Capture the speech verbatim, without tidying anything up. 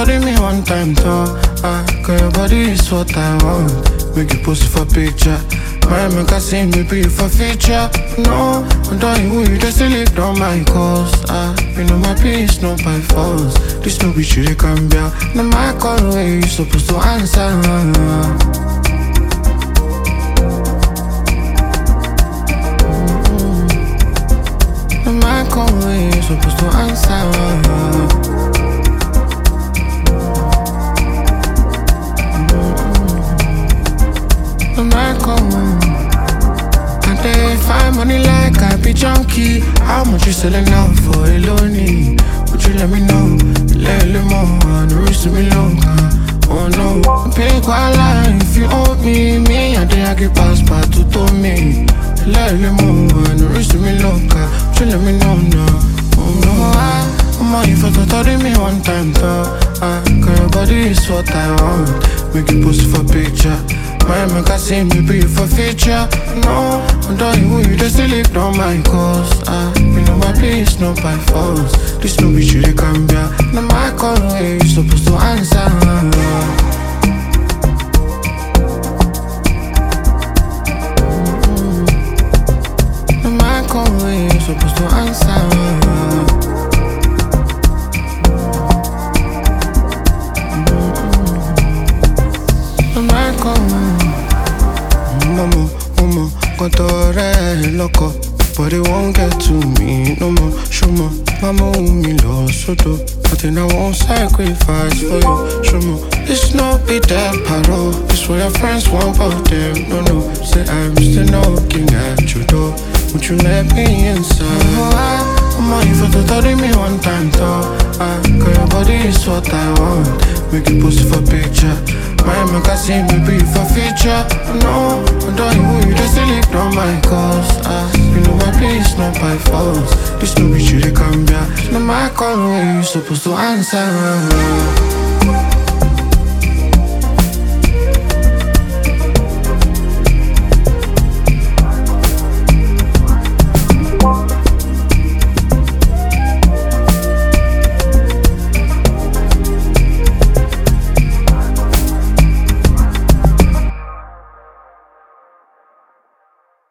told me one time, though. Ah, girl, your body is what I want. Make you post it for picture. My make I see me be for feature. No, I'm done who you just sleep on my cause. Ah, you know my peace, not by force. This no be shit, can be out. No, my call where you supposed to answer. No, my call where you supposed to answer. Find money like I be junkie. How much you selling out for a lonely? Would you let me know? Let me more, the rest of me longer. Oh no, pay quite line if you owe me. Me, I did I get past part to tell me. Let me more, the rest of me longer. Would you let me know now? Oh no, I, I'm on you for told me one time though. Ah, girl, your body is what I want. Make you post for picture. My make I see me be for feature. No, I'm done who you just sleep on my cause. Ah, you know my peace, not by force. This no be shit, can be out. No, my call where you supposed to answer. No, my call where you supposed to answer. Momo, momo, contore loco, but it won't get to me no more. Show more, mama, me lost so do. But then I won't sacrifice for you. Show more, it's not be that paro. It's what your friends want, but them no no. Say I'm still knocking at your door. Would you let me inside? Oh, I, I'm on you for to tell me one time though. Ah, girl, your body is what I want. Make you post it for picture. My make I see me be for feature. No, I'm done who you just sleep on my cause. Ah, you know my peace, not by force. This no be shit, it can be out. No, my call where you supposed to answer.